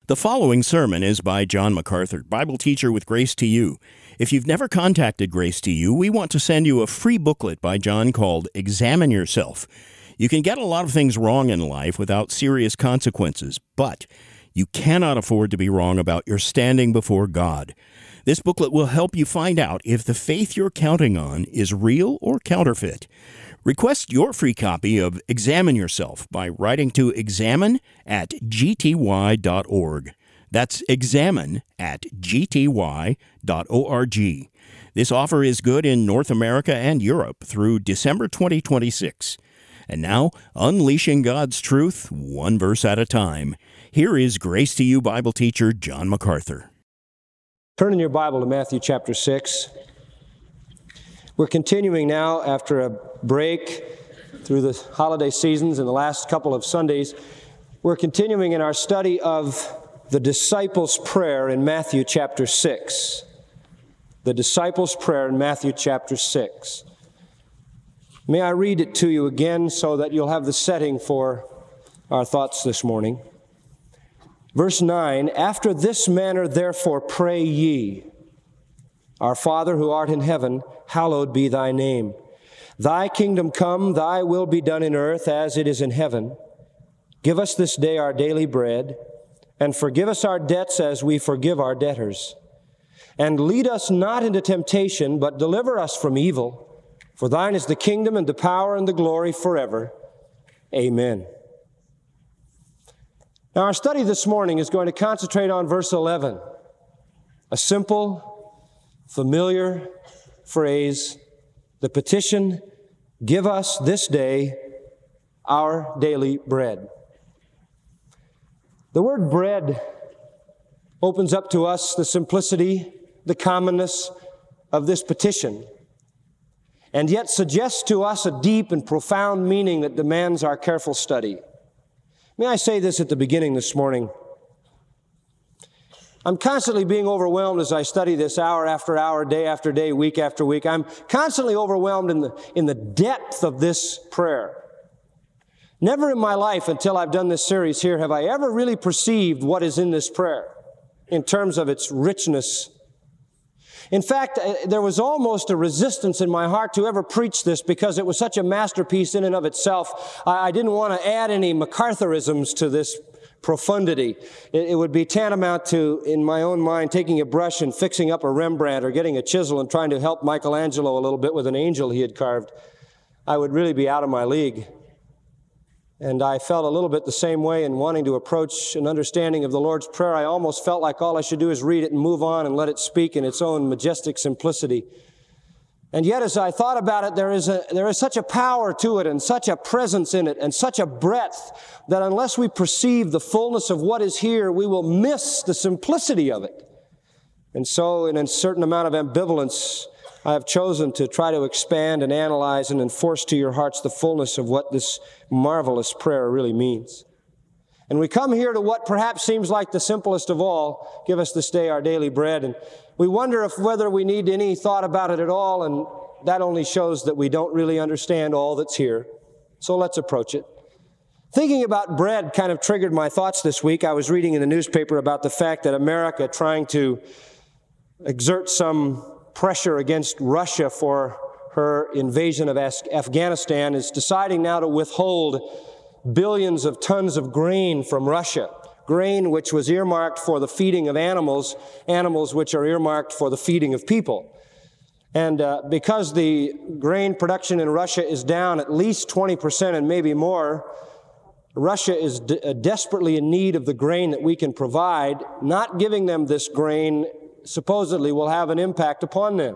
The following sermon is by John MacArthur, Bible teacher with Grace to You. If you've never contacted Grace to You, we want to send you a free booklet by John called Examine Yourself. You can get a lot of things wrong in life without serious consequences, but you cannot afford to be wrong about your standing before God. This booklet will help you find out if the faith you're counting on is real or counterfeit. Request your free copy of Examine Yourself by writing to examine@gty.org. That's examine@gty.org. This offer is good in North America and Europe through December 2026. And now, unleashing God's truth, one verse at a time. Here is Grace to You Bible teacher John MacArthur. Turn in your Bible to Matthew chapter 6. We're continuing now after a break through the holiday seasons and the last couple of Sundays. We're continuing in our study of the disciples' prayer in Matthew chapter 6. The disciples' prayer in Matthew chapter 6. May I read it to you again so that you'll have the setting for our thoughts this morning. Verse 9, "After this manner therefore pray ye, Our Father who art in heaven, hallowed be thy name. Thy kingdom come, thy will be done in earth as it is in heaven. Give us this day our daily bread, and forgive us our debts as we forgive our debtors. And lead us not into temptation, but deliver us from evil. For thine is the kingdom and the power and the glory forever. Amen." Now our study this morning is going to concentrate on verse 11, a simple, familiar phrase, the petition, "Give us this day our daily bread." The word bread opens up to us the simplicity, the commonness of this petition, and yet suggests to us a deep and profound meaning that demands our careful study. May I say this at the beginning this morning? I'm constantly being overwhelmed as I study this hour after hour, day after day, week after week. I'm constantly overwhelmed in the depth of this prayer. Never in my life until I've done this series here have I ever really perceived what is in this prayer in terms of its richness. In fact, there was almost a resistance in my heart to ever preach this because it was such a masterpiece in and of itself. I didn't want to add any MacArthurisms to this profundity. It would be tantamount to, in my own mind, taking a brush and fixing up a Rembrandt or getting a chisel and trying to help Michelangelo a little bit with an angel he had carved. I would really be out of my league. And I felt a little bit the same way in wanting to approach an understanding of the Lord's Prayer. I almost felt like all I should do is read it and move on and let it speak in its own majestic simplicity. And yet, as I thought about it, there is such a power to it and such a presence in it and such a breadth that unless we perceive the fullness of what is here, we will miss the simplicity of it. And so, in a certain amount of ambivalence, I have chosen to try to expand and analyze and enforce to your hearts the fullness of what this marvelous prayer really means. And we come here to what perhaps seems like the simplest of all, "Give us this day our daily bread." And we wonder whether we need any thought about it at all, and that only shows that we don't really understand all that's here. So let's approach it. Thinking about bread kind of triggered my thoughts this week. I was reading in the newspaper about the fact that America, trying to exert some pressure against Russia for her invasion of Afghanistan, is deciding now to withhold billions of tons of grain from Russia, grain which was earmarked for the feeding of animals which are earmarked for the feeding of people. And because the grain production in Russia is down at least 20% and maybe more, Russia is desperately in need of the grain that we can provide. Not giving them this grain supposedly will have an impact upon them.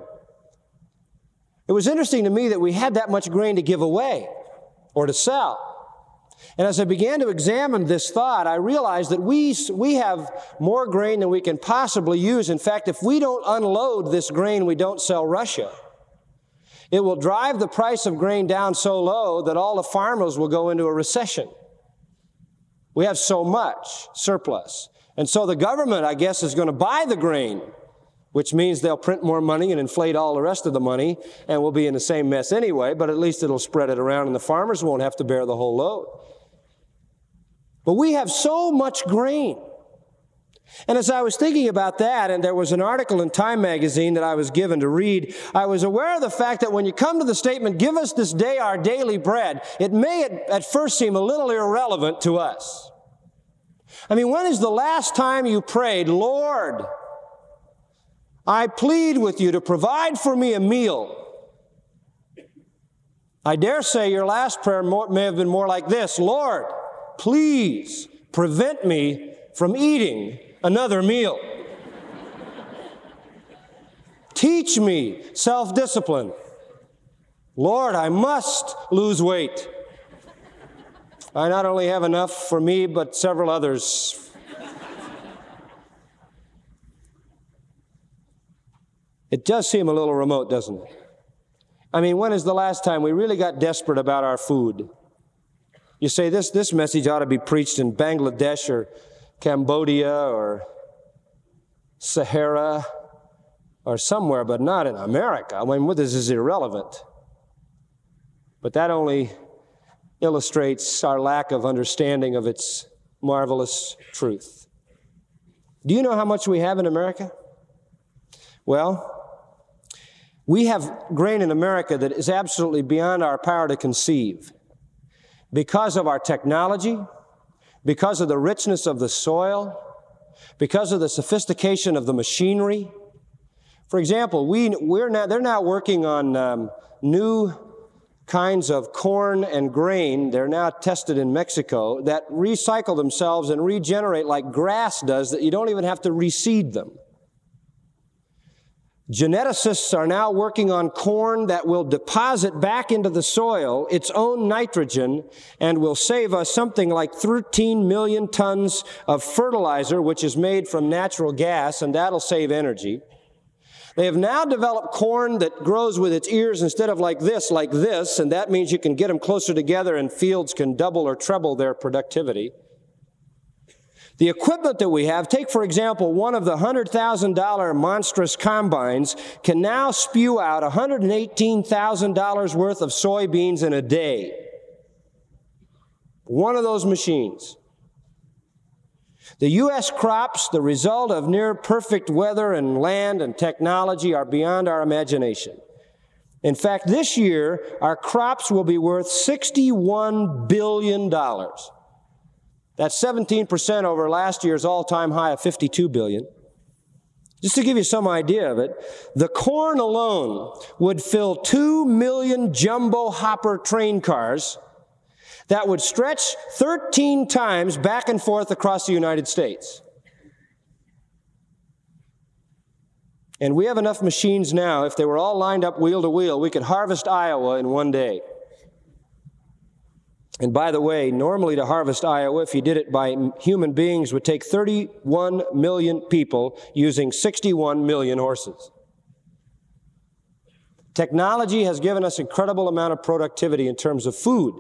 It was interesting to me that we had that much grain to give away or to sell. And as I began to examine this thought, I realized that we have more grain than we can possibly use. In fact, if we don't unload this grain, we don't sell Russia. It will drive the price of grain down so low that all the farmers will go into a recession. We have so much surplus. And so the government, I guess, is going to buy the grain, which means they'll print more money and inflate all the rest of the money, and we'll be in the same mess anyway, but at least it'll spread it around and the farmers won't have to bear the whole load. But we have so much grain And as I was thinking about that, and there was an article in Time magazine that I was given to read, I was aware of the fact that when you come to the statement, give us this day our daily bread, it may at first seem a little irrelevant to us. I mean, when is the last time you prayed, Lord, I plead with you to provide for me a meal? I dare say your last prayer may have been more like this: Lord, please prevent me from eating another meal. Teach me self-discipline. Lord, I must lose weight. I not only have enough for me, but several others. It does seem a little remote, doesn't it? I mean, when is the last time we really got desperate about our food? You say this message ought to be preached in Bangladesh or Cambodia or Sahara or somewhere, but not in America. I mean, this is irrelevant. But that only illustrates our lack of understanding of its marvelous truth. Do you know how much we have in America? Well, we have grain in America that is absolutely beyond our power to conceive. Because of our technology, because of the richness of the soil, because of the sophistication of the machinery. For example, they're now working on new kinds of corn and grain. They're now tested in Mexico that recycle themselves and regenerate like grass does, that you don't even have to reseed them. Geneticists are now working on corn that will deposit back into the soil its own nitrogen and will save us something like 13 million tons of fertilizer, which is made from natural gas, and that'll save energy. They have now developed corn that grows with its ears instead of like this, and that means you can get them closer together and fields can double or treble their productivity. The equipment that we have, take for example, one of the $100,000 monstrous combines can now spew out $118,000 worth of soybeans in a day. One of those machines. The U.S. crops, the result of near perfect weather and land and technology, are beyond our imagination. In fact, this year, our crops will be worth $61 billion. That's 17% over last year's all-time high of $52 billion. Just to give you some idea of it, the corn alone would fill 2 million jumbo hopper train cars that would stretch 13 times back and forth across the United States. And we have enough machines now, if they were all lined up wheel to wheel, we could harvest Iowa in one day. And by the way, normally to harvest Iowa, if you did it by human beings, would take 31 million people using 61 million horses. Technology has given us incredible amount of productivity in terms of food.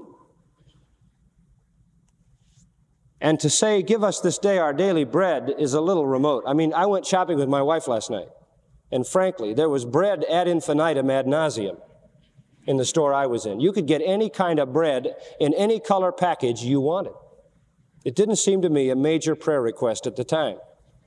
And to say, give us this day our daily bread is a little remote. I mean, I went shopping with my wife last night, and frankly, there was bread ad infinitum ad nauseum in the store I was in. You could get any kind of bread in any color package you wanted. It didn't seem to me a major prayer request at the time.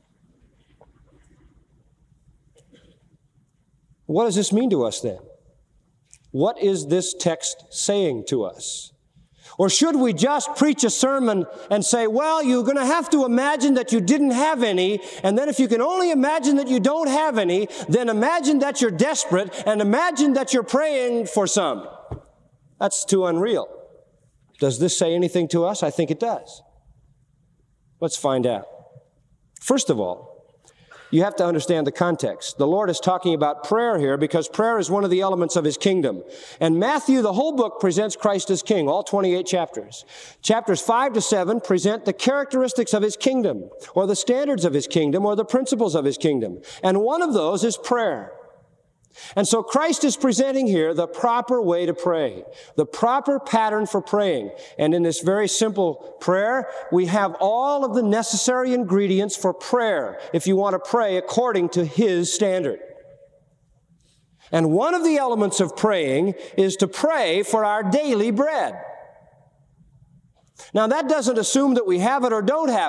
What does this mean to us then? What is this text saying to us? Or should we just preach a sermon and say, well, you're going to have to imagine that you didn't have any, and then if you can only imagine that you don't have any, then imagine that you're desperate and imagine that you're praying for some. That's too unreal. Does this say anything to us? I think it does. Let's find out. First of all, you have to understand the context. The Lord is talking about prayer here because prayer is one of the elements of His kingdom. And Matthew, the whole book, presents Christ as King, all 28 chapters. Chapters 5 to 7 present the characteristics of His kingdom, or the standards of His kingdom, or the principles of His kingdom. And one of those is prayer. And so Christ is presenting here the proper way to pray, the proper pattern for praying. And in this very simple prayer, we have all of the necessary ingredients for prayer if you want to pray according to His standard. And one of the elements of praying is to pray for our daily bread. Now, that doesn't assume that we have it or don't have it.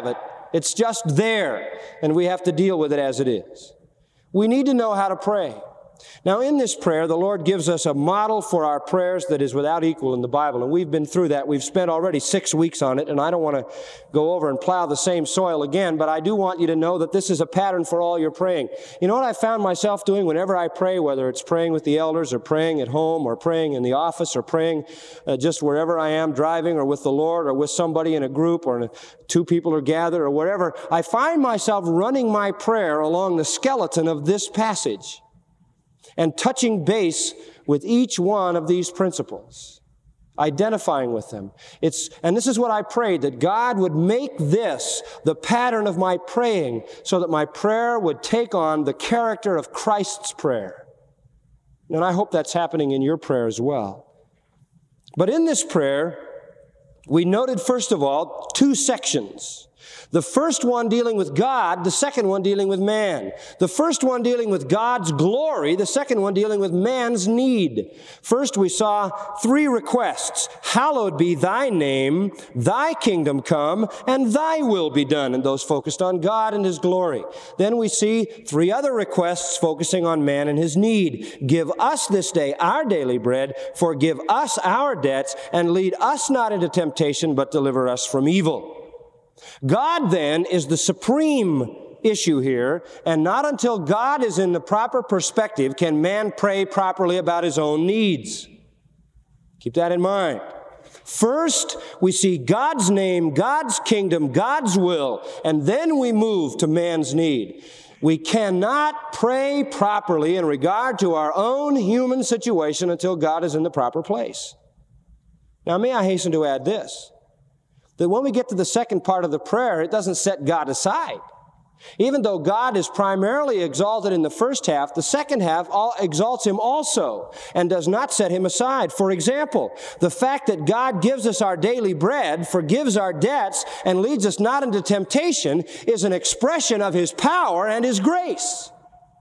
It's just there, and we have to deal with it as it is. We need to know how to pray. Now, in this prayer, the Lord gives us a model for our prayers that is without equal in the Bible, and we've been through that. We've spent already 6 weeks on it, and I don't want to go over and plow the same soil again, but I do want you to know that this is a pattern for all your praying. You know what I found myself doing whenever I pray, whether it's praying with the elders or praying at home or praying in the office or praying just wherever I am, driving or with the Lord or with somebody in a group or 2 people are gathered or whatever, I find myself running my prayer along the skeleton of this passage and touching base with each one of these principles, identifying with them. And this is what I prayed, that God would make this the pattern of my praying so that my prayer would take on the character of Christ's prayer. And I hope that's happening in your prayer as well. But in this prayer, we noted, first of all, 2 sections. The first one dealing with God, the second one dealing with man. The first one dealing with God's glory, the second one dealing with man's need. First we saw 3 requests. Hallowed be thy name, thy kingdom come, and thy will be done. And those focused on God and his glory. Then we see 3 other requests focusing on man and his need. Give us this day our daily bread, forgive us our debts, and lead us not into temptation, but deliver us from evil. God, then, is the supreme issue here, and not until God is in the proper perspective can man pray properly about his own needs. Keep that in mind. First, we see God's name, God's kingdom, God's will, and then we move to man's need. We cannot pray properly in regard to our own human situation until God is in the proper place. Now, may I hasten to add this, that when we get to the second part of the prayer, it doesn't set God aside. Even though God is primarily exalted in the first half, the second half exalts him also and does not set him aside. For example, the fact that God gives us our daily bread, forgives our debts, and leads us not into temptation is an expression of his power and his grace.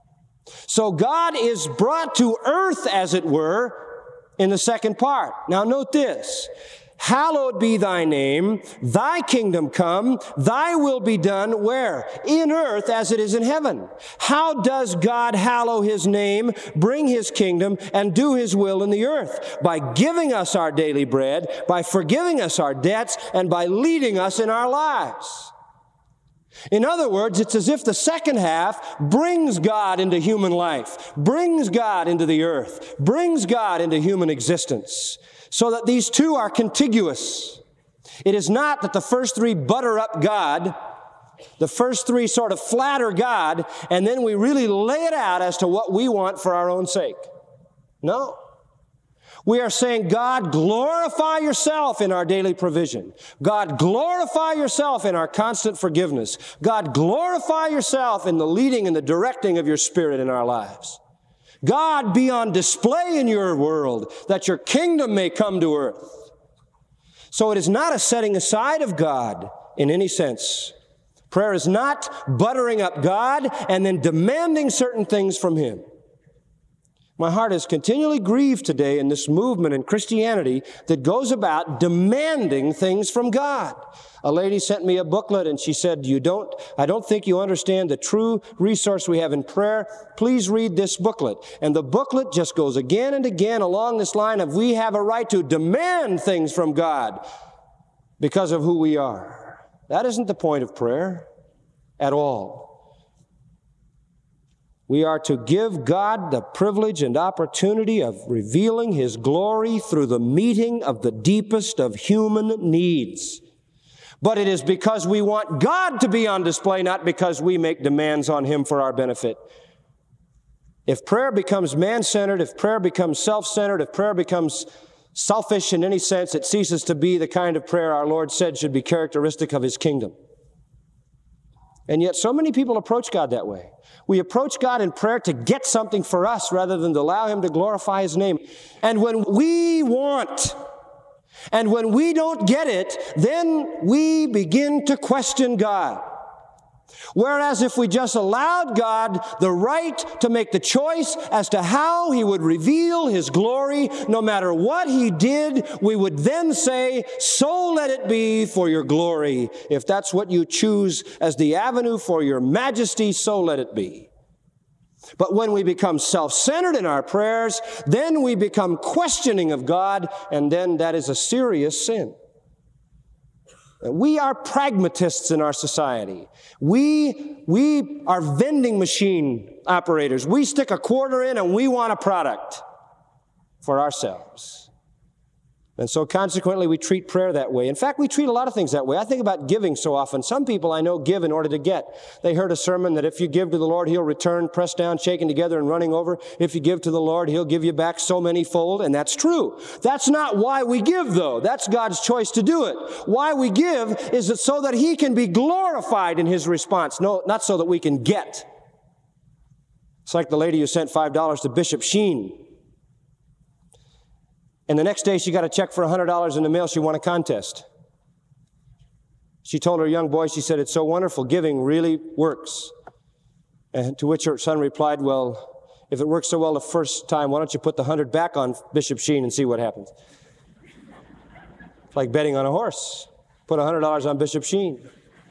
So God is brought to earth, as it were, in the second part. Now note this. Hallowed be thy name, thy kingdom come, thy will be done, where? In earth as it is in heaven. How does God hallow his name, bring his kingdom, and do his will in the earth? By giving us our daily bread, by forgiving us our debts, and by leading us in our lives. In other words, it's as if the second half brings God into human life, brings God into the earth, brings God into human existence, so that these 2 are contiguous. It is not that the first 3 butter up God, the first 3 sort of flatter God, and then we really lay it out as to what we want for our own sake. No. We are saying, God, glorify yourself in our daily provision. God, glorify yourself in our constant forgiveness. God, glorify yourself in the leading and the directing of your Spirit in our lives. God, be on display in your world, that your kingdom may come to earth. So it is not a setting aside of God in any sense. Prayer is not buttering up God and then demanding certain things from him. My heart is continually grieved today in this movement in Christianity that goes about demanding things from God. A lady sent me a booklet and she said, I don't think you understand the true resource we have in prayer. Please read this booklet. And the booklet just goes again and again along this line of we have a right to demand things from God because of who we are. That isn't the point of prayer at all. We are to give God the privilege and opportunity of revealing his glory through the meeting of the deepest of human needs. But it is because we want God to be on display, not because we make demands on him for our benefit. If prayer becomes man-centered, if prayer becomes self-centered, if prayer becomes selfish in any sense, it ceases to be the kind of prayer our Lord said should be characteristic of his kingdom. And yet so many people approach God that way. We approach God in prayer to get something for us rather than to allow him to glorify his name. And when we want, and when we don't get it, then we begin to question God. Whereas if we just allowed God the right to make the choice as to how He would reveal His glory, no matter what He did, we would then say, so let it be for your glory. If that's what you choose as the avenue for your majesty, so let it be. But when we become self-centered in our prayers, then we become questioning of God, and then that is a serious sin. We are pragmatists in our society. We are vending machine operators. We stick a quarter in and we want a product for ourselves. And so consequently, we treat prayer that way. In fact, we treat a lot of things that way. I think about giving so often. Some people I know give in order to get. They heard a sermon that if you give to the Lord, He'll return, pressed down, shaken together, and running over. If you give to the Lord, He'll give you back so many-fold, and that's true. That's not why we give, though. That's God's choice to do it. Why we give is it so that He can be glorified in His response. No, not so that we can get. It's like the lady who sent $5 to Bishop Sheen. And the next day she got a check for $100 in the mail. She won a contest. She told her young boy, she said, it's so wonderful. Giving really works. And to which her son replied, well, if it works so well the first time, why don't you put the 100 back on Bishop Sheen and see what happens? It's like betting on a horse. Put $100 on Bishop Sheen.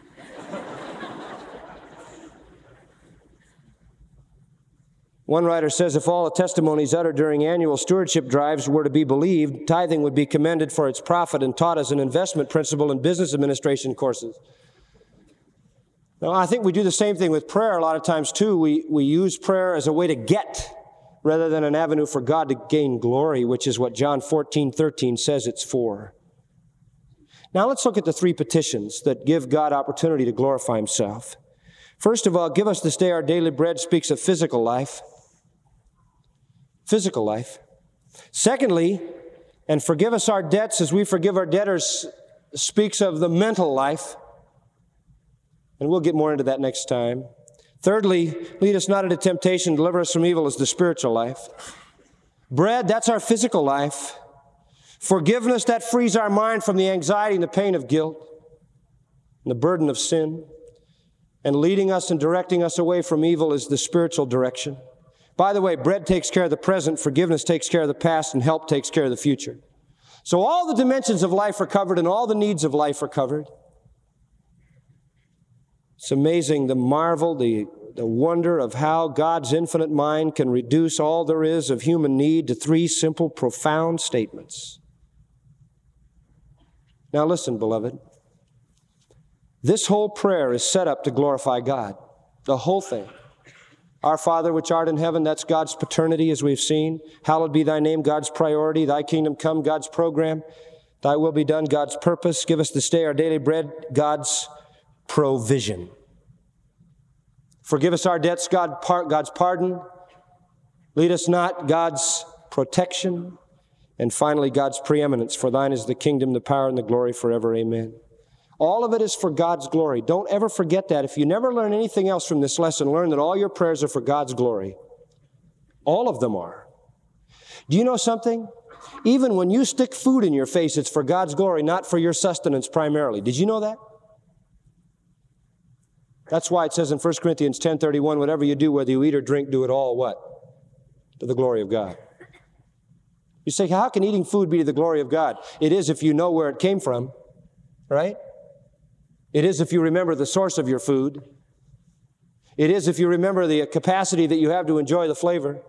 One writer says if all the testimonies uttered during annual stewardship drives were to be believed, tithing would be commended for its profit and taught as an investment principle in business administration courses. Now, I think we do the same thing with prayer a lot of times, too. We use prayer as a way to get rather than an avenue for God to gain glory, which is what John 14:13 says it's for. Now, let's look at the three petitions that give God opportunity to glorify Himself. First of all, give us this day our daily bread speaks of physical life. Physical life. Secondly, and forgive us our debts as we forgive our debtors speaks of the mental life. And we'll get more into that next time. Thirdly, lead us not into temptation, deliver us from evil is the spiritual life. Bread, that's our physical life. Forgiveness, that frees our mind from the anxiety and the pain of guilt and the burden of sin. And leading us and directing us away from evil is the spiritual direction. By the way, bread takes care of the present, forgiveness takes care of the past, and help takes care of the future. So all the dimensions of life are covered and all the needs of life are covered. It's amazing the marvel, the wonder of how God's infinite mind can reduce all there is of human need to three simple, profound statements. Now listen, beloved. This whole prayer is set up to glorify God. The whole thing. Our Father which art in heaven, that's God's paternity as we've seen. Hallowed be thy name, God's priority. Thy kingdom come, God's program. Thy will be done, God's purpose. Give us this day our daily bread, God's provision. Forgive us our debts, God's pardon. Lead us not, God's protection. And finally, God's preeminence. For thine is the kingdom, the power, and the glory forever. Amen. All of it is for God's glory. Don't ever forget that. If you never learn anything else from this lesson, learn that all your prayers are for God's glory. All of them are. Do you know something? Even when you stick food in your face, it's for God's glory, not for your sustenance primarily. Did you know that? That's why it says in 1 Corinthians 10:31, whatever you do, whether you eat or drink, do it all what? To the glory of God. You say, how can eating food be to the glory of God? It is if you know where it came from, right? It is if you remember the source of your food. It is if you remember the capacity that you have to enjoy the flavor.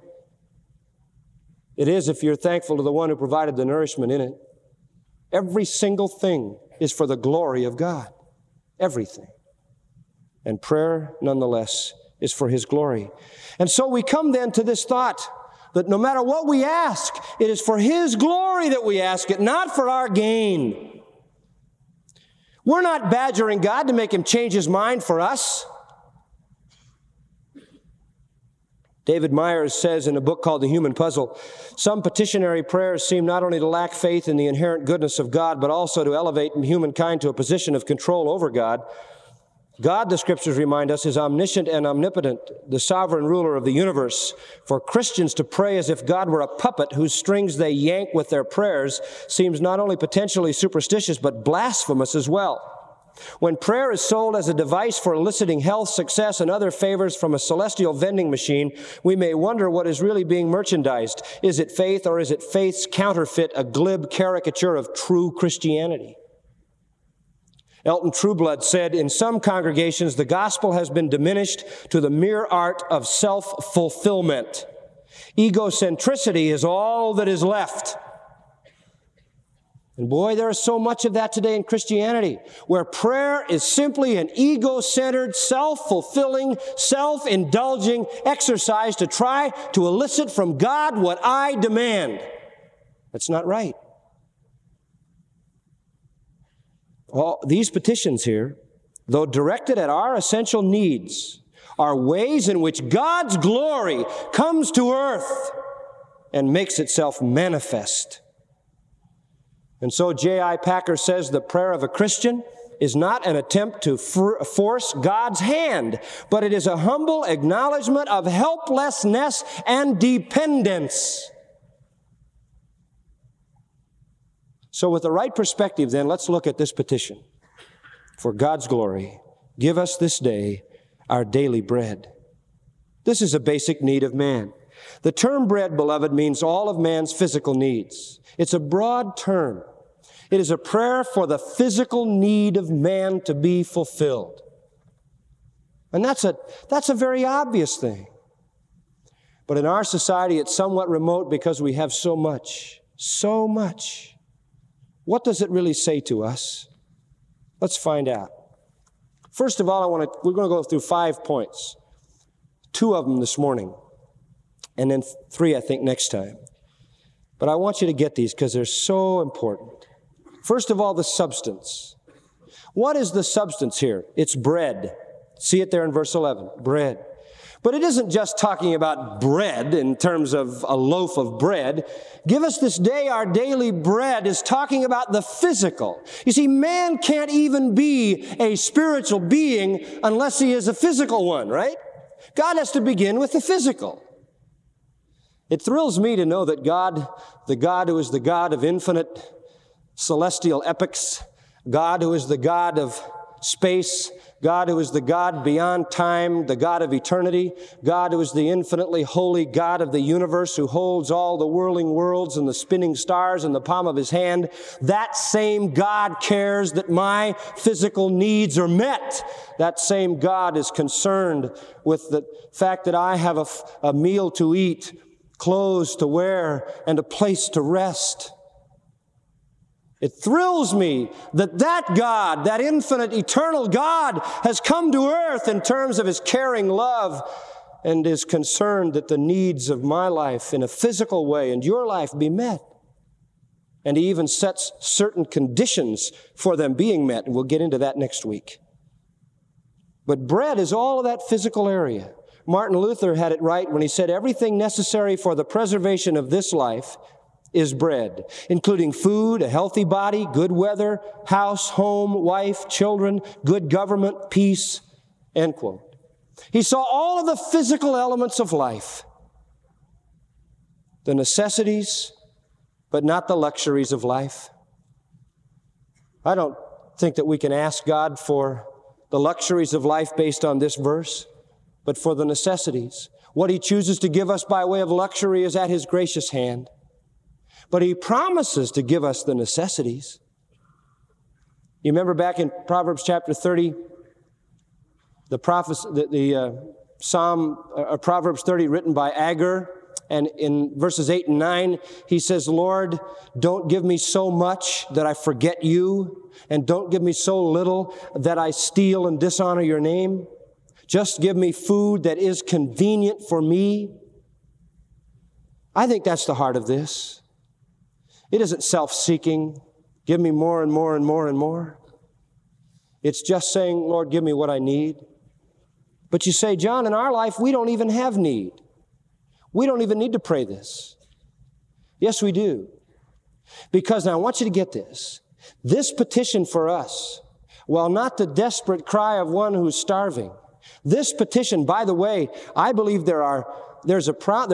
It is if you're thankful to the one who provided the nourishment in it. Every single thing is for the glory of God. Everything. And prayer, nonetheless, is for His glory. And so we come then to this thought that no matter what we ask, it is for His glory that we ask it, not for our gain. We're not badgering God to make Him change His mind for us. David Myers says in a book called The Human Puzzle, some petitionary prayers seem not only to lack faith in the inherent goodness of God, but also to elevate humankind to a position of control over God. God, the Scriptures remind us, is omniscient and omnipotent, the sovereign ruler of the universe. For Christians to pray as if God were a puppet whose strings they yank with their prayers seems not only potentially superstitious, but blasphemous as well. When prayer is sold as a device for eliciting health, success, and other favors from a celestial vending machine, we may wonder what is really being merchandised. Is it faith, or is it faith's counterfeit, a glib caricature of true Christianity? Elton Trueblood said, in some congregations, the gospel has been diminished to the mere art of self-fulfillment. Egocentricity is all that is left. And boy, there is so much of that today in Christianity, where prayer is simply an ego-centered, self-fulfilling, self-indulging exercise to try to elicit from God what I demand. That's not right. All these petitions here, though directed at our essential needs, are ways in which God's glory comes to earth and makes itself manifest. And so J.I. Packer says the prayer of a Christian is not an attempt to force God's hand, but it is a humble acknowledgement of helplessness and dependence. So with the right perspective, then, let's look at this petition. For God's glory, give us this day our daily bread. This is a basic need of man. The term bread, beloved, means all of man's physical needs. It's a broad term. It is a prayer for the physical need of man to be fulfilled. And that's a very obvious thing. But in our society, it's somewhat remote because we have so much. So much. What does it really say to us? Let's find out. First of all, we're going to go through 5 points. 2 of them this morning, and then 3, I think, next time. But I want you to get these because they're so important. First of all, the substance. What is the substance here? It's bread. See it there in verse 11, bread. But it isn't just talking about bread in terms of a loaf of bread. Give us this day our daily bread is talking about the physical. You see, man can't even be a spiritual being unless he is a physical one, right? God has to begin with the physical. It thrills me to know that God, the God who is the God of infinite celestial epics, God who is the God of space, God who is the God beyond time, the God of eternity, God who is the infinitely holy God of the universe who holds all the whirling worlds and the spinning stars in the palm of His hand, that same God cares that my physical needs are met. That same God is concerned with the fact that I have a meal to eat, clothes to wear, and a place to rest. It thrills me that God, that infinite, eternal God, has come to earth in terms of His caring love and is concerned that the needs of my life in a physical way and your life be met. And He even sets certain conditions for them being met, and we'll get into that next week. But bread is all of that physical area. Martin Luther had it right when he said, everything necessary for the preservation of this life is bread, including food, a healthy body, good weather, house, home, wife, children, good government, peace, end quote. He saw all of the physical elements of life, the necessities, but not the luxuries of life. I don't think that we can ask God for the luxuries of life based on this verse, but for the necessities. What He chooses to give us by way of luxury is at His gracious hand. But He promises to give us the necessities. You remember back in Proverbs chapter 30, the Psalm, Proverbs 30 written by Agur, and in verses 8 and 9, he says, Lord, don't give me so much that I forget You, and don't give me so little that I steal and dishonor Your name. Just give me food that is convenient for me. I think that's the heart of this. It isn't self-seeking. Give me more and more and more and more. It's just saying, Lord, give me what I need. But you say, John, in our life, we don't even have need. We don't even need to pray this. Yes, we do. Because now I want you to get this. This petition for us, while not the desperate cry of one who's starving, this petition, by the way, I believe there are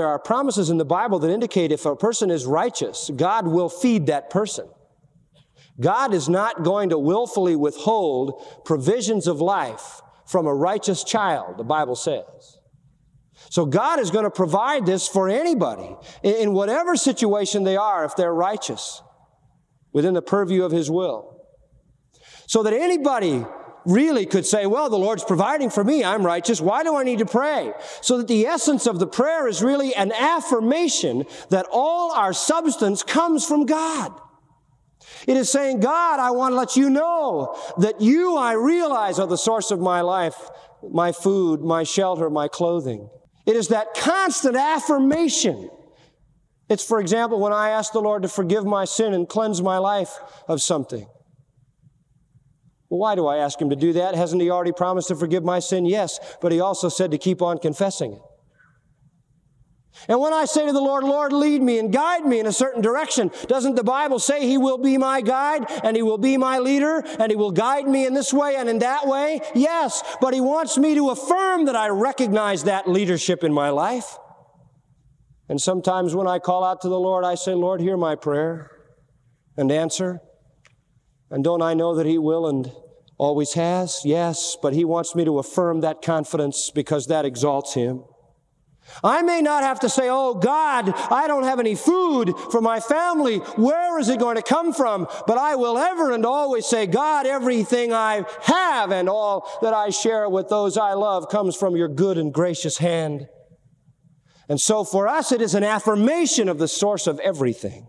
promises in the Bible that indicate if a person is righteous, God will feed that person. God is not going to willfully withhold provisions of life from a righteous child, the Bible says. So God is going to provide this for anybody, in whatever situation they are, if they're righteous, within the purview of His will. So that anybody really could say, well, the Lord's providing for me, I'm righteous, why do I need to pray? So that the essence of the prayer is really an affirmation that all our substance comes from God. It is saying, God, I want to let you know that you, I realize, are the source of my life, my food, my shelter, my clothing. It is that constant affirmation. It's, for example, when I ask the Lord to forgive my sin and cleanse my life of something. Well, why do I ask Him to do that? Hasn't He already promised to forgive my sin? Yes, but He also said to keep on confessing it. And when I say to the Lord, Lord, lead me and guide me in a certain direction, doesn't the Bible say He will be my guide and He will be my leader and He will guide me in this way and in that way? Yes, but He wants me to affirm that I recognize that leadership in my life. And sometimes when I call out to the Lord, I say, Lord, hear my prayer and answer. And don't I know that He will and always has? Yes, but He wants me to affirm that confidence because that exalts Him. I may not have to say, oh God, I don't have any food for my family. Where is it going to come from? But I will ever and always say, God, everything I have and all that I share with those I love comes from your good and gracious hand. And so for us, it is an affirmation of the source of everything.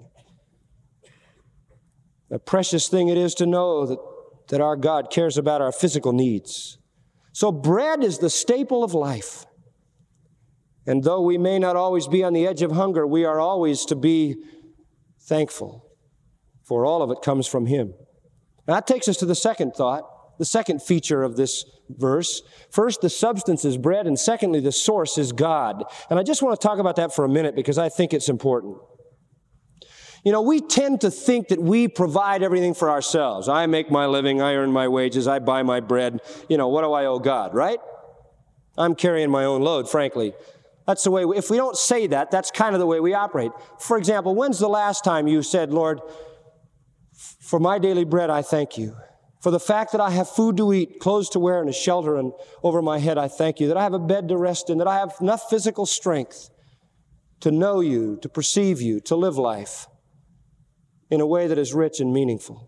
A precious thing it is to know that our God cares about our physical needs. So bread is the staple of life. And though we may not always be on the edge of hunger, we are always to be thankful, for all of it comes from Him. Now, that takes us to the second thought, the second feature of this verse. First, the substance is bread, and secondly, the source is God. And I just want to talk about that for a minute because I think it's important. You know, we tend to think that we provide everything for ourselves. I make my living, I earn my wages, I buy my bread. You know, what do I owe God, right? I'm carrying my own load, frankly. That's the way, if we don't say that, that's kind of the way we operate. For example, when's the last time you said, Lord, for my daily bread, I thank you. For the fact that I have food to eat, clothes to wear, and a shelter and over my head, I thank you. That I have a bed to rest in, that I have enough physical strength to know you, to perceive you, to live life in a way that is rich and meaningful.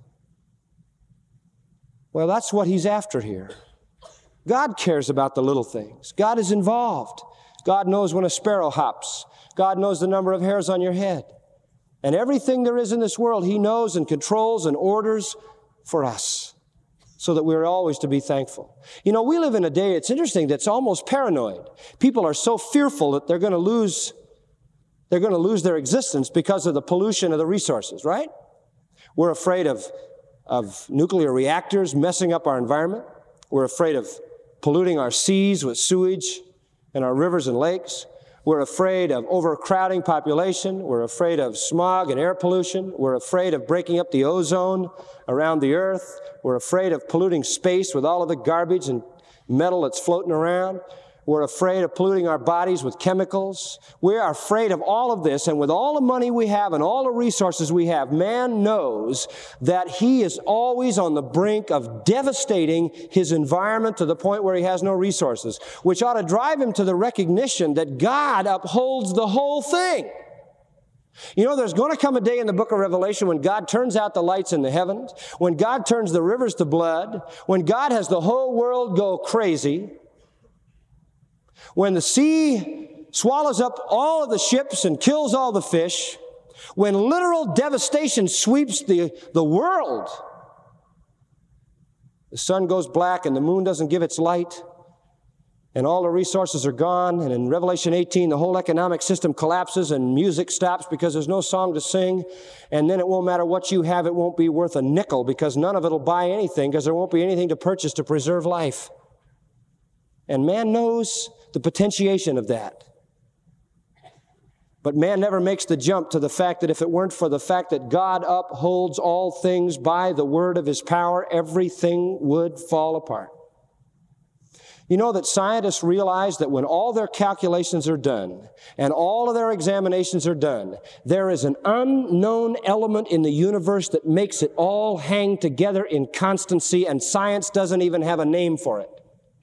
Well, that's what He's after here. God cares about the little things. God is involved. God knows when a sparrow hops. God knows the number of hairs on your head. And everything there is in this world, He knows and controls and orders for us so that we're always to be thankful. You know, we live in a day, it's interesting, that's almost paranoid. People are so fearful that they're going to lose their existence because of the pollution of the resources, right? We're afraid of nuclear reactors messing up our environment. We're afraid of polluting our seas with sewage and our rivers and lakes. We're afraid of overcrowding population. We're afraid of smog and air pollution. We're afraid of breaking up the ozone around the earth. We're afraid of polluting space with all of the garbage and metal that's floating around. We're afraid of polluting our bodies with chemicals. We are afraid of all of this, and with all the money we have and all the resources we have, man knows that he is always on the brink of devastating his environment to the point where he has no resources, which ought to drive him to the recognition that God upholds the whole thing. You know, there's going to come a day in the book of Revelation when God turns out the lights in the heavens, when God turns the rivers to blood, when God has the whole world go crazy, when the sea swallows up all of the ships and kills all the fish, when literal devastation sweeps the world, the sun goes black and the moon doesn't give its light, and all the resources are gone, and in Revelation 18, the whole economic system collapses and music stops because there's no song to sing, and then it won't matter what you have, it won't be worth a nickel because none of it will buy anything because there won't be anything to purchase to preserve life. And man knows the potentiation of that. But man never makes the jump to the fact that if it weren't for the fact that God upholds all things by the word of His power, everything would fall apart. You know that scientists realize that when all their calculations are done and all of their examinations are done, there is an unknown element in the universe that makes it all hang together in constancy, and science doesn't even have a name for it.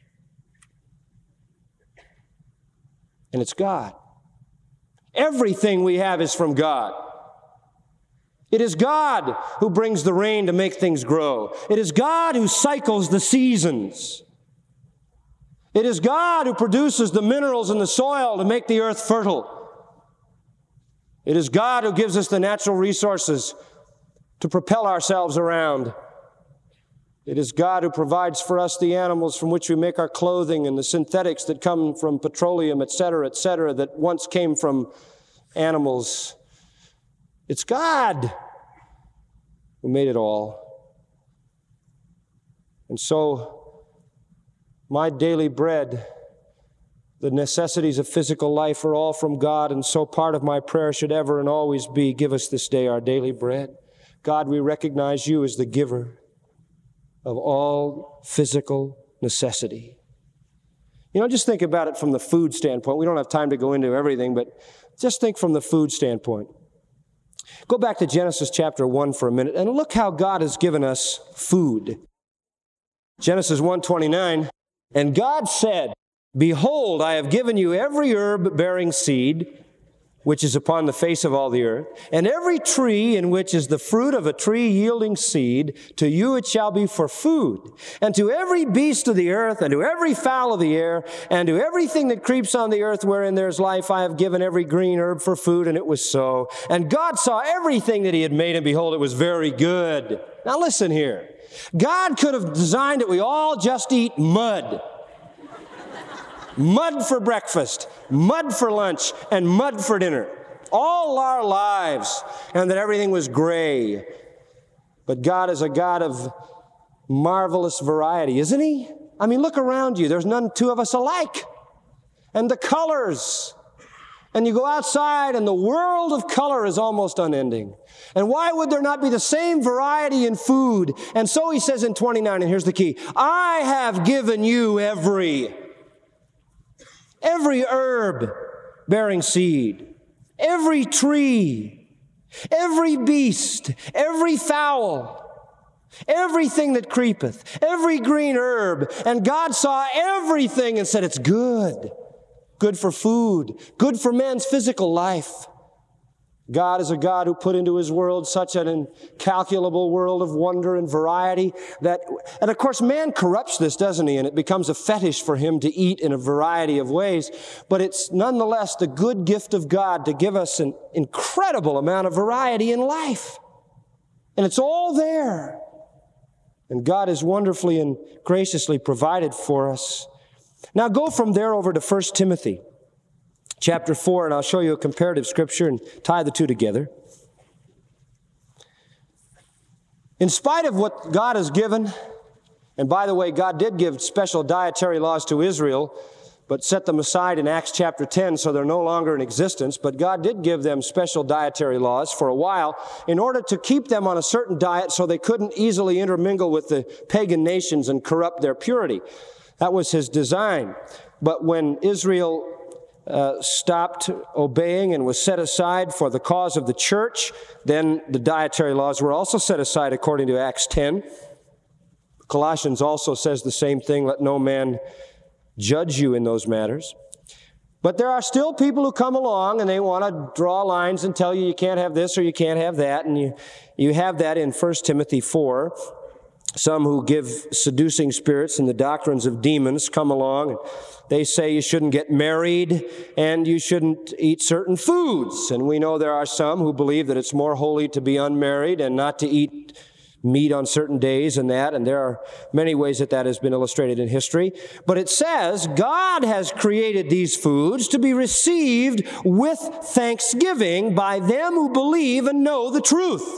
And it's God. Everything we have is from God. It is God who brings the rain to make things grow. It is God who cycles the seasons. It is God who produces the minerals in the soil to make the earth fertile. It is God who gives us the natural resources to propel ourselves around. It is God who provides for us the animals from which we make our clothing and the synthetics that come from petroleum, etc., that once came from animals. It's God who made it all. And so, my daily bread, the necessities of physical life are all from God, and so part of my prayer should ever and always be, give us this day our daily bread. God, we recognize you as the giver of all physical necessity. You know, just think about it from the food standpoint. We don't have time to go into everything, but just think from the food standpoint. Go back to Genesis chapter 1 for a minute and look how God has given us food. Genesis 1:29, and God said, behold, I have given you every herb bearing seed, which is upon the face of all the earth, and every tree in which is the fruit of a tree yielding seed, to you it shall be for food. And to every beast of the earth, and to every fowl of the air, and to everything that creeps on the earth wherein there is life, I have given every green herb for food, and it was so. And God saw everything that he had made, and behold, it was very good. Now listen here. God could have designed it we all just eat mud. Mud for breakfast, mud for lunch, and mud for dinner. All our lives, and that everything was gray. But God is a God of marvelous variety, isn't he? I mean, look around you. There's none two of us alike. And the colors. And you go outside, and the world of color is almost unending. And why would there not be the same variety in food? And so he says in 29, and here's the key, I have given you every herb bearing seed, every tree, every beast, every fowl, everything that creepeth, every green herb. And God saw everything and said, it's good. Good for food, good for man's physical life. God is a God who put into his world such an incalculable world of wonder and variety that, and of course man corrupts this, doesn't he? And it becomes a fetish for him to eat in a variety of ways. But it's nonetheless the good gift of God to give us an incredible amount of variety in life. And it's all there. And God has wonderfully and graciously provided for us. Now go from there over to 1 Timothy. Chapter 4, and I'll show you a comparative scripture and tie the two together. In spite of what God has given, and by the way, God did give special dietary laws to Israel, but set them aside in Acts chapter 10, so they're no longer in existence. But God did give them special dietary laws for a while in order to keep them on a certain diet so they couldn't easily intermingle with the pagan nations and corrupt their purity. That was his design. But when Israel stopped obeying and was set aside for the cause of the church, then the dietary laws were also set aside according to Acts 10. Colossians also says the same thing, let no man judge you in those matters. But there are still people who come along and they want to draw lines and tell you you can't have this or you can't have that, and you have that in 1 Timothy 4. Some who give seducing spirits and the doctrines of demons come along and they say you shouldn't get married and you shouldn't eat certain foods. And we know there are some who believe that it's more holy to be unmarried and not to eat meat on certain days and that. And there are many ways that that has been illustrated in history. But it says God has created these foods to be received with thanksgiving by them who believe and know the truth.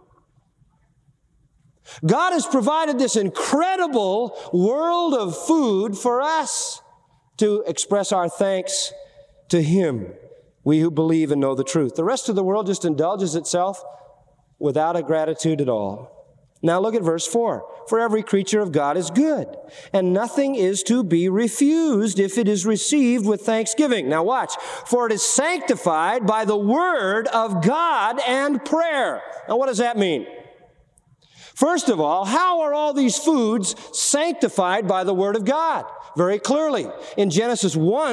God has provided this incredible world of food for us to express our thanks to him, we who believe and know the truth. The rest of the world just indulges itself without a gratitude at all. Now look at verse 4. For every creature of God is good, and nothing is to be refused if it is received with thanksgiving. Now watch. For it is sanctified by the word of God and prayer. Now what does that mean? First of all, how are all these foods sanctified by the word of God? Very clearly. In Genesis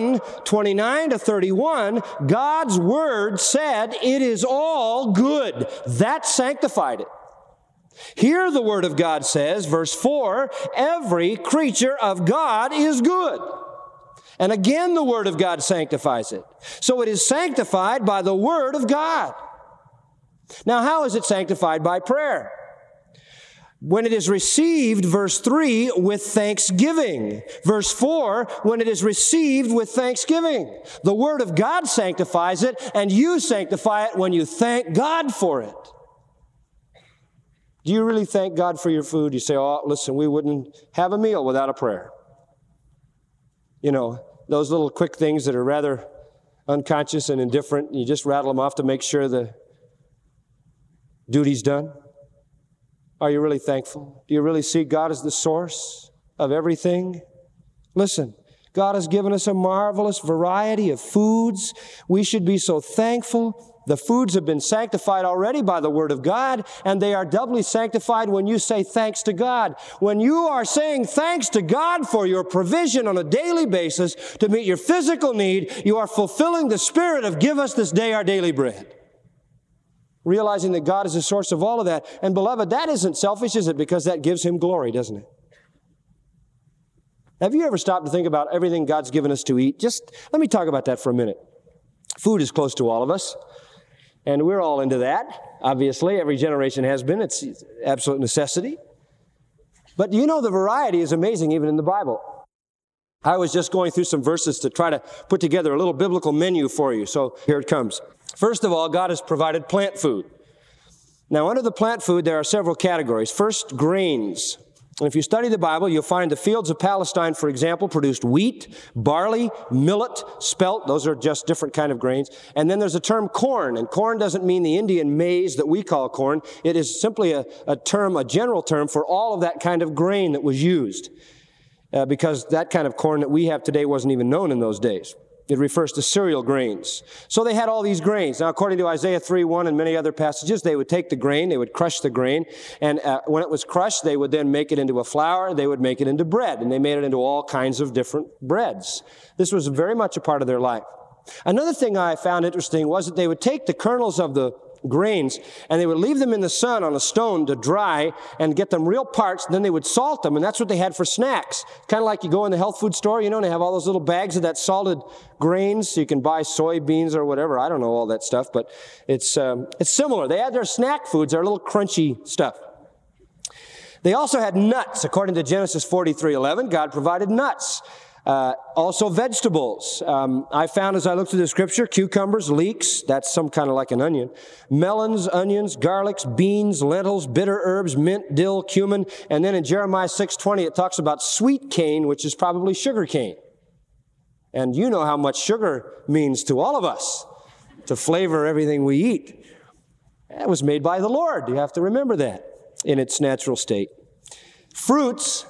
1:29-31, God's word said it is all good. That sanctified it. Here the Word of God says, verse 4, every creature of God is good. And again the Word of God sanctifies it. So it is sanctified by the Word of God. Now how is it sanctified? By prayer. When it is received, verse 3, with thanksgiving. Verse 4, when it is received with thanksgiving. The Word of God sanctifies it, and you sanctify it when you thank God for it. Do you really thank God for your food? You say, oh, listen, we wouldn't have a meal without a prayer. You know, those little quick things that are rather unconscious and indifferent, you just rattle them off to make sure the duty's done. Are you really thankful? Do you really see God as the source of everything? Listen, God has given us a marvelous variety of foods. We should be so thankful. The foods have been sanctified already by the Word of God, and they are doubly sanctified when you say thanks to God. When you are saying thanks to God for your provision on a daily basis to meet your physical need, you are fulfilling the spirit of give us this day our daily bread. Realizing that God is the source of all of that. And beloved, that isn't selfish, is it? Because that gives Him glory, doesn't it? Have you ever stopped to think about everything God's given us to eat? Just let me talk about that for a minute. Food is close to all of us. And we're all into that, obviously. Every generation has been. It's absolute necessity. But you know, the variety is amazing even in the Bible. I was just going through some verses to try to put together a little biblical menu for you. So here it comes. First of all, God has provided plant food. Now, under the plant food, there are several categories. First, grains. And if you study the Bible, you'll find the fields of Palestine, for example, produced wheat, barley, millet, spelt. Those are just different kind of grains. And then there's a term corn. And corn doesn't mean the Indian maize that we call corn. It is simply a general term for all of that kind of grain that was used. Because that kind of corn that we have today wasn't even known in those days. It refers to cereal grains. So they had all these grains. Now, according to Isaiah 3:1 and many other passages, they would take the grain, they would crush the grain, and when it was crushed, they would then make it into a flour, they would make it into bread, and they made it into all kinds of different breads. This was very much a part of their life. Another thing I found interesting was that they would take the kernels of the grains and they would leave them in the sun on a stone to dry and get them real parched, and then they would salt them, and that's what they had for snacks. Kind of like you go in the health food store, you know, and they have all those little bags of that salted grains, so you can buy soybeans or whatever. I don't know all that stuff, but it's similar. They had their snack foods, their little crunchy stuff. They also had nuts. According to Genesis 43:11, God provided nuts. Also vegetables. I found as I looked through the scripture, cucumbers, leeks, that's some kind of like an onion, melons, onions, garlics, beans, lentils, bitter herbs, mint, dill, cumin, and then in Jeremiah 6:20 it talks about sweet cane, which is probably sugar cane. And you know how much sugar means to all of us, to flavor everything we eat. That was made by the Lord. You have to remember that in its natural state. Fruits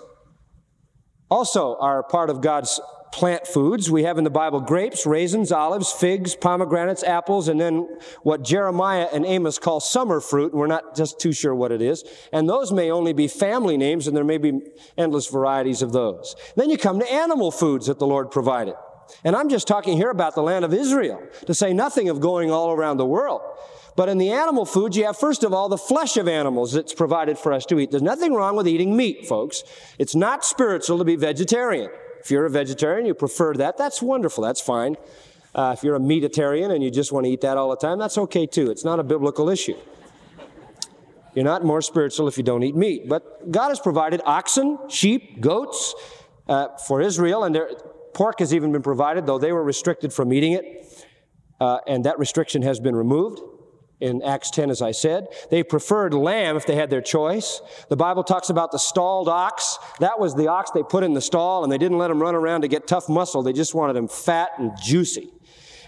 also are part of God's plant foods. We have in the Bible grapes, raisins, olives, figs, pomegranates, apples, and then what Jeremiah and Amos call summer fruit. We're not just too sure what it is. And those may only be family names, and there may be endless varieties of those. Then you come to animal foods that the Lord provided. And I'm just talking here about the land of Israel, to say nothing of going all around the world. But in the animal foods, you have, first of all, the flesh of animals that's provided for us to eat. There's nothing wrong with eating meat, folks. It's not spiritual to be vegetarian. If you're a vegetarian, you prefer that, that's wonderful, that's fine. If you're a meatitarian and you just want to eat that all the time, that's okay too. It's not a biblical issue. You're not more spiritual if you don't eat meat. But God has provided oxen, sheep, goats for Israel, and pork has even been provided, though they were restricted from eating it. And that restriction has been removed. In Acts 10, as I said. They preferred lamb if they had their choice. The Bible talks about the stalled ox. That was the ox they put in the stall, and they didn't let him run around to get tough muscle. They just wanted him fat and juicy.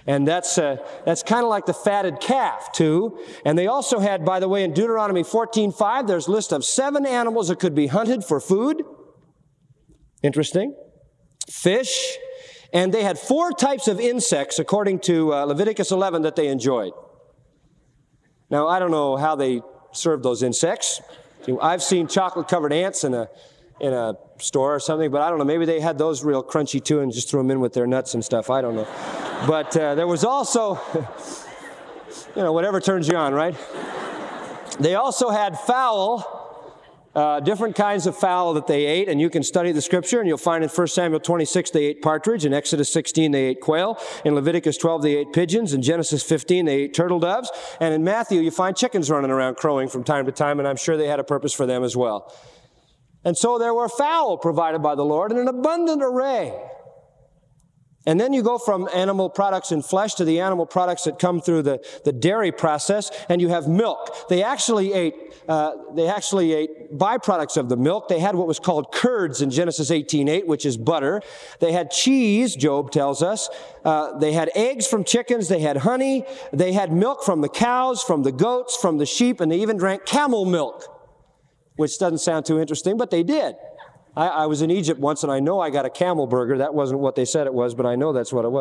And that's kind of like the fatted calf, too. And they also had, by the way, in Deuteronomy 14:5, there's a list of 7 animals that could be hunted for food. Interesting. Fish. And they had 4 types of insects, according to Leviticus 11, that they enjoyed. Now, I don't know how they served those insects. I've seen chocolate-covered ants in a store or something, but I don't know. Maybe they had those real crunchy, too, and just threw them in with their nuts and stuff. I don't know. But there was also, whatever turns you on, right? They also had fowl, different kinds of fowl that they ate, and you can study the Scripture, and you'll find in 1 Samuel 26 they ate partridge, in Exodus 16 they ate quail, in Leviticus 12 they ate pigeons, in Genesis 15 they ate turtle doves, and in Matthew you find chickens running around crowing from time to time, and I'm sure they had a purpose for them as well. And so there were fowl provided by the Lord in an abundant array. And then you go from animal products and flesh to the animal products that come through the dairy process, and you have milk. They actually ate byproducts of the milk. They had what was called curds in Genesis 18:8, which is butter. They had cheese, Job tells us. They had eggs from chickens. They had honey. They had milk from the cows, from the goats, from the sheep, and they even drank camel milk, which doesn't sound too interesting, but they did. I was in Egypt once, and I know I got a camel burger. That wasn't what they said it was, but I know that's what it was.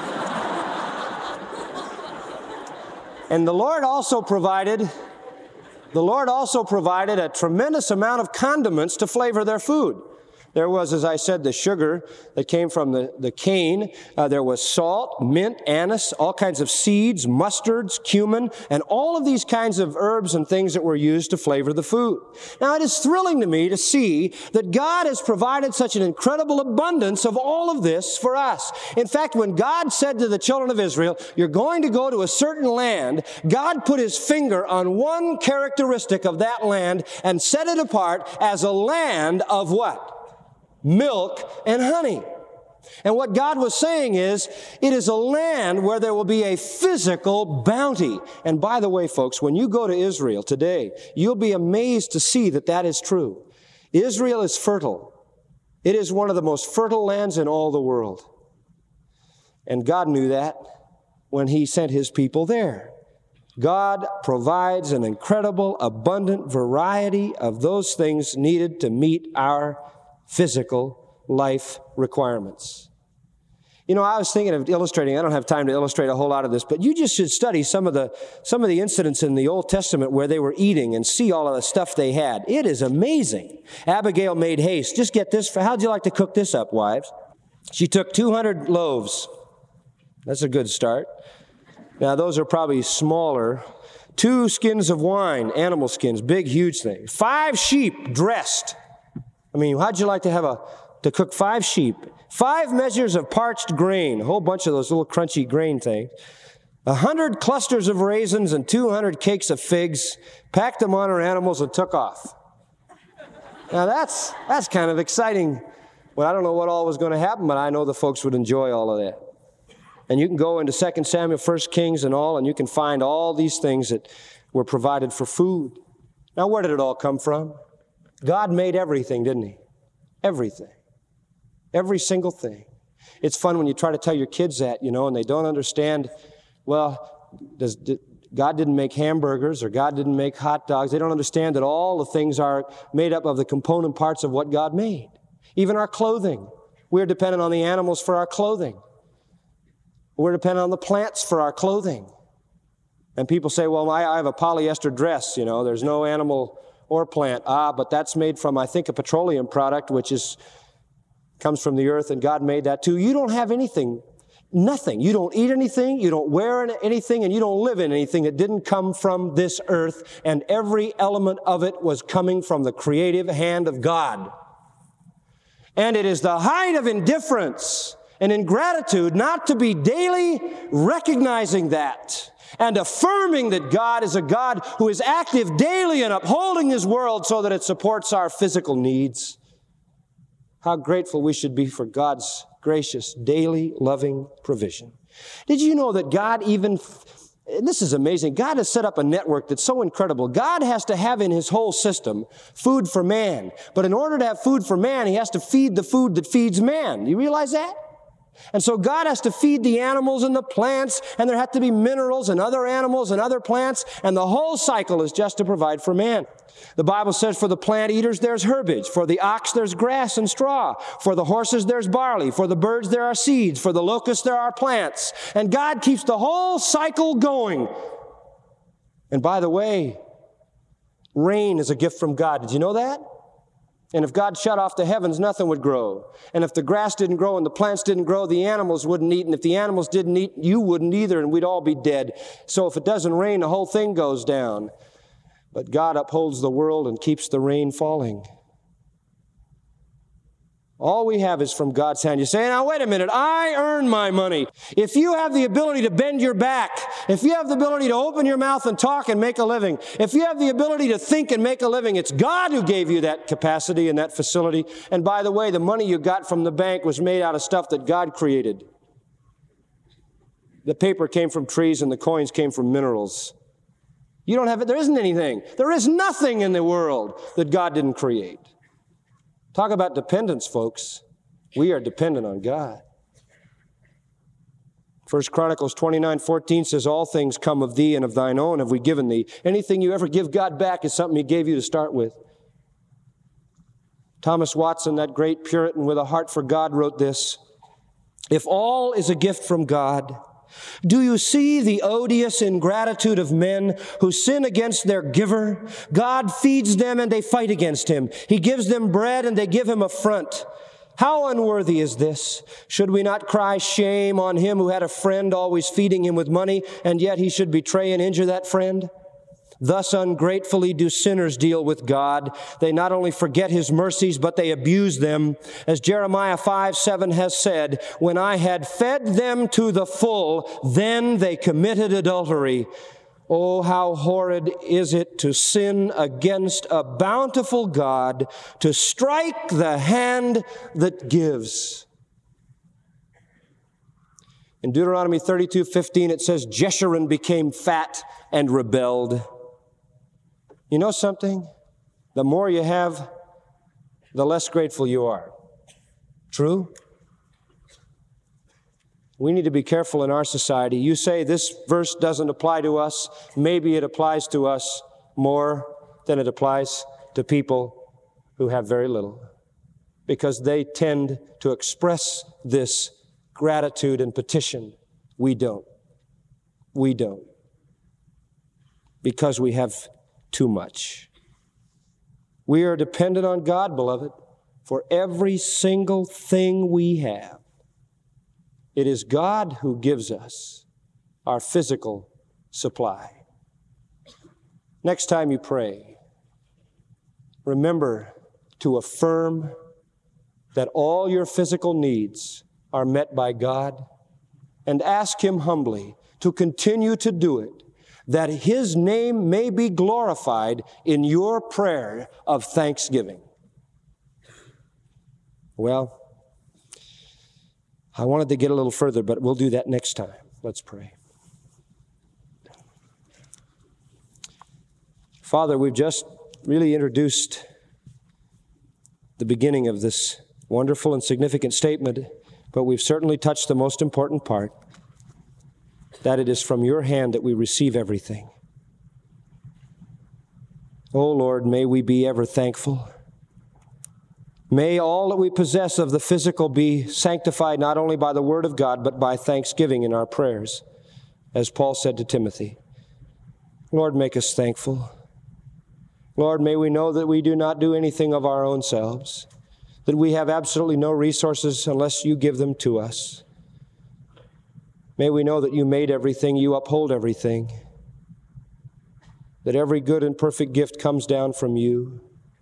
And the Lord also provided a tremendous amount of condiments to flavor their food. There was, as I said, the sugar that came from the cane. There was salt, mint, anise, all kinds of seeds, mustards, cumin, and all of these kinds of herbs and things that were used to flavor the food. Now, it is thrilling to me to see that God has provided such an incredible abundance of all of this for us. In fact, when God said to the children of Israel, you're going to go to a certain land, God put his finger on one characteristic of that land and set it apart as a land of what? Milk and honey. And what God was saying is, it is a land where there will be a physical bounty. And by the way, folks, when you go to Israel today, you'll be amazed to see that that is true. Israel is fertile. It is one of the most fertile lands in all the world. And God knew that when he sent his people there. God provides an incredible, abundant variety of those things needed to meet our physical life requirements. I was thinking of illustrating. I don't have time to illustrate a whole lot of this, but you just should study some of the incidents in the Old Testament where they were eating and see all of the stuff they had. It is amazing. Abigail made haste. Just get this. How'd you like to cook this up, wives? She took 200 loaves. That's a good start. Now, those are probably smaller. 2 skins of wine, animal skins, big, huge things. 5 sheep dressed. How'd you like to cook 5 sheep? 5 measures of parched grain, a whole bunch of those little crunchy grain things. 100 clusters of raisins and 200 cakes of figs, packed them on her animals and took off. Now that's kind of exciting. Well, I don't know what all was going to happen, but I know the folks would enjoy all of that. And you can go into 2 Samuel, 1 Kings and all, and you can find all these things that were provided for food. Now, where did it all come from? God made everything, didn't he? Everything. Every single thing. It's fun when you try to tell your kids that, and they don't understand, well, God didn't make hamburgers or God didn't make hot dogs. They don't understand that all the things are made up of the component parts of what God made. Even our clothing. We're dependent on the animals for our clothing. We're dependent on the plants for our clothing. And people say, well, I have a polyester dress, there's no animal or plant. But that's made from, I think, a petroleum product, which comes from the earth, and God made that too. You don't have anything, nothing. You don't eat anything, you don't wear anything, and you don't live in anything that didn't come from this earth, and every element of it was coming from the creative hand of God. And it is the height of indifference and ingratitude not to be daily recognizing that and affirming that God is a God who is active daily in upholding his world so that it supports our physical needs. How grateful we should be for God's gracious, daily, loving provision. Did you know that God and this is amazing, God has set up a network that's so incredible. God has to have in his whole system food for man. But in order to have food for man, he has to feed the food that feeds man. Do you realize that? And so God has to feed the animals and the plants, and there have to be minerals and other animals and other plants, and the whole cycle is just to provide for man. The Bible says for the plant eaters there's herbage, for the ox there's grass and straw, for the horses there's barley, for the birds there are seeds, for the locusts there are plants. And God keeps the whole cycle going. And by the way, rain is a gift from God. Did you know that? And if God shut off the heavens, nothing would grow. And if the grass didn't grow and the plants didn't grow, the animals wouldn't eat. And if the animals didn't eat, you wouldn't either, and we'd all be dead. So if it doesn't rain, the whole thing goes down. But God upholds the world and keeps the rain falling. All we have is from God's hand. You say, now wait a minute, I earn my money. If you have the ability to bend your back, if you have the ability to open your mouth and talk and make a living, if you have the ability to think and make a living, it's God who gave you that capacity and that facility. And by the way, the money you got from the bank was made out of stuff that God created. The paper came from trees and the coins came from minerals. You don't have it, there isn't anything. There is nothing in the world that God didn't create. Talk about dependence, folks. We are dependent on God. 1 Chronicles 29:14 says, all things come of thee, and of thine own have we given thee. Anything you ever give God back is something he gave you to start with. Thomas Watson, that great Puritan with a heart for God, wrote this: if all is a gift from God, do you see the odious ingratitude of men who sin against their giver? God feeds them and they fight against him. He gives them bread and they give him affront. How unworthy is this? Should we not cry shame on him who had a friend always feeding him with money, and yet he should betray and injure that friend? Thus ungratefully do sinners deal with God. They not only forget his mercies, but they abuse them. As Jeremiah 5:7 has said, when I had fed them to the full, then they committed adultery. Oh, how horrid is it to sin against a bountiful God, to strike the hand that gives. In Deuteronomy 32:15, it says, Jeshurun became fat and rebelled. You know something? The more you have, the less grateful you are. True? We need to be careful in our society. You say this verse doesn't apply to us. Maybe it applies to us more than it applies to people who have very little, because they tend to express this gratitude and petition. We don't. We don't. Because we have too much. We are dependent on God, beloved, for every single thing we have. It is God who gives us our physical supply. Next time you pray, remember to affirm that all your physical needs are met by God, and ask him humbly to continue to do it, that his name may be glorified in your prayer of thanksgiving. Well, I wanted to get a little further, but we'll do that next time. Let's pray. Father, we've just really introduced the beginning of this wonderful and significant statement, but we've certainly touched the most important part, that it is from your hand that we receive everything. Oh Lord, may we be ever thankful. May all that we possess of the physical be sanctified not only by the word of God, but by thanksgiving in our prayers, as Paul said to Timothy. Lord, make us thankful. Lord, may we know that we do not do anything of our own selves, that we have absolutely no resources unless you give them to us. May we know that you made everything, you uphold everything, that every good and perfect gift comes down from you.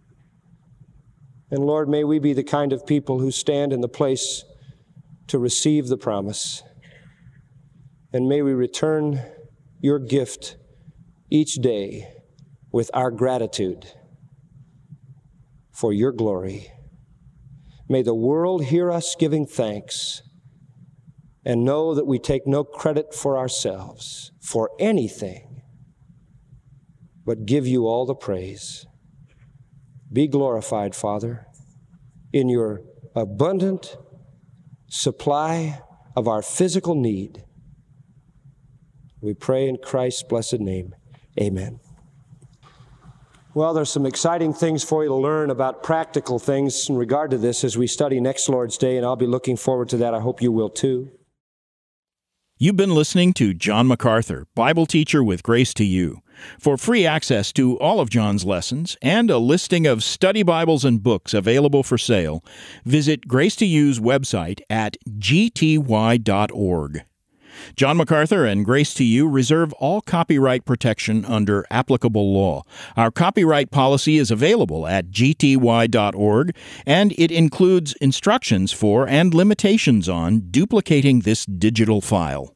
And Lord, may we be the kind of people who stand in the place to receive the promise. And may we return your gift each day with our gratitude for your glory. May the world hear us giving thanks and know that we take no credit for ourselves, for anything, but give you all the praise. Be glorified, Father, in your abundant supply of our physical need. We pray in Christ's blessed name. Amen. Well, there's some exciting things for you to learn about practical things in regard to this as we study next Lord's Day, and I'll be looking forward to that. I hope you will too. You've been listening to John MacArthur, Bible teacher with Grace to You. For free access to all of John's lessons and a listing of study Bibles and books available for sale, visit Grace to You's website at gty.org. John MacArthur and Grace to You reserve all copyright protection under applicable law. Our copyright policy is available at gty.org, and it includes instructions for and limitations on duplicating this digital file.